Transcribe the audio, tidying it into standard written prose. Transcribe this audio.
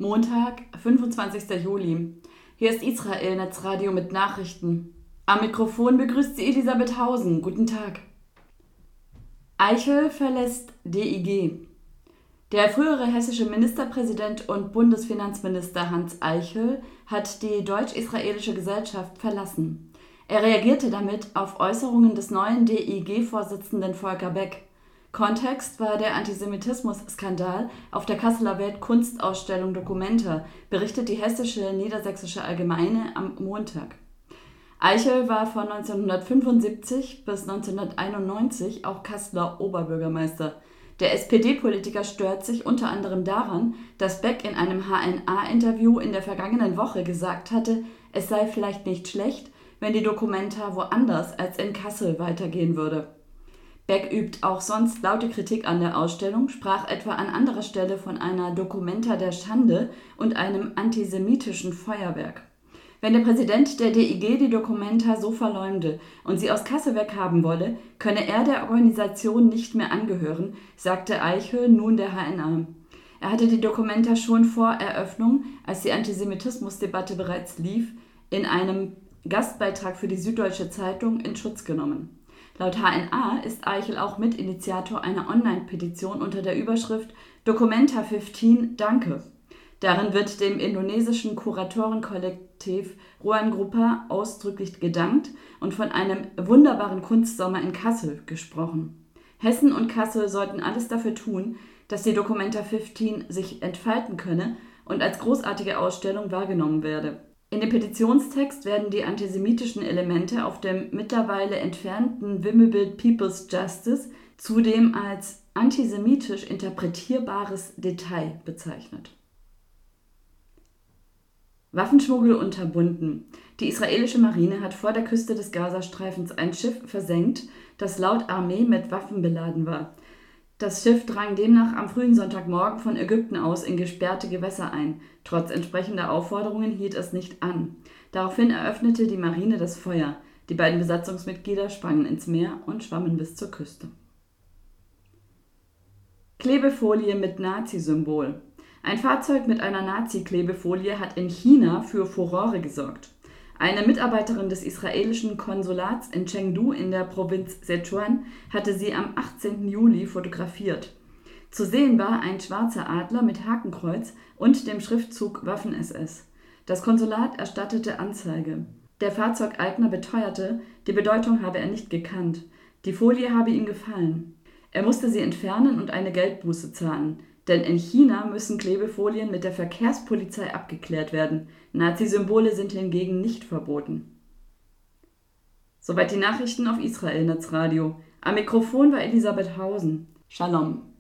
Montag, 25. Juli. Hier ist Israel Netzradio mit Nachrichten. Am Mikrofon begrüßt sie Elisabeth Hausen. Guten Tag. Eichel verlässt DIG. Der frühere hessische Ministerpräsident und Bundesfinanzminister Hans Eichel hat die Deutsch-Israelische Gesellschaft verlassen. Er reagierte damit auf Äußerungen des neuen DIG-Vorsitzenden Volker Beck. Kontext war der Antisemitismus-Skandal auf der Kasseler Weltkunstausstellung Documenta, berichtet die Hessische Niedersächsische Allgemeine am Montag. Eichel war von 1975 bis 1991 auch Kasseler Oberbürgermeister. Der SPD-Politiker stört sich unter anderem daran, dass Beck in einem HNA-Interview in der vergangenen Woche gesagt hatte, es sei vielleicht nicht schlecht, wenn die Documenta woanders als in Kassel weitergehen würde. Beck übt auch sonst laute Kritik an der Ausstellung, sprach etwa an anderer Stelle von einer Documenta der Schande und einem antisemitischen Feuerwerk. Wenn der Präsident der DIG die Documenta so verleumde und sie aus Kassel weghaben wolle, könne er der Organisation nicht mehr angehören, sagte Eichel nun der HNA. Er hatte die Documenta schon vor Eröffnung, als die Antisemitismusdebatte bereits lief, in einem Gastbeitrag für die Süddeutsche Zeitung in Schutz genommen. Laut HNA ist Eichel auch Mitinitiator einer Online-Petition unter der Überschrift Documenta 15 Danke. Darin wird dem indonesischen Kuratorenkollektiv Ruang-Grupa ausdrücklich gedankt und von einem wunderbaren Kunstsommer in Kassel gesprochen. Hessen und Kassel sollten alles dafür tun, dass die Documenta 15 sich entfalten könne und als großartige Ausstellung wahrgenommen werde. In dem Petitionstext werden die antisemitischen Elemente auf dem mittlerweile entfernten Wimmelbild People's Justice zudem als antisemitisch interpretierbares Detail bezeichnet. Waffenschmuggel unterbunden. Die israelische Marine hat vor der Küste des Gazastreifens ein Schiff versenkt, das laut Armee mit Waffen beladen war. Das Schiff drang demnach am frühen Sonntagmorgen von Ägypten aus in gesperrte Gewässer ein. Trotz entsprechender Aufforderungen hielt es nicht an. Daraufhin eröffnete die Marine das Feuer. Die beiden Besatzungsmitglieder sprangen ins Meer und schwammen bis zur Küste. Klebefolie mit Nazi-Symbol. Ein Fahrzeug mit einer Nazi-Klebefolie hat in China für Furore gesorgt. Eine Mitarbeiterin des israelischen Konsulats in Chengdu in der Provinz Sichuan hatte sie am 18. Juli fotografiert. Zu sehen war ein schwarzer Adler mit Hakenkreuz und dem Schriftzug Waffen-SS. Das Konsulat erstattete Anzeige. Der Fahrzeugeigner beteuerte, die Bedeutung habe er nicht gekannt. Die Folie habe ihm gefallen. Er musste sie entfernen und eine Geldbuße zahlen. Denn in China müssen Klebefolien mit der Verkehrspolizei abgeklärt werden. Nazi-Symbole sind hingegen nicht verboten. Soweit die Nachrichten auf Israel Netzradio. Am Mikrofon war Elisabeth Hausen. Shalom.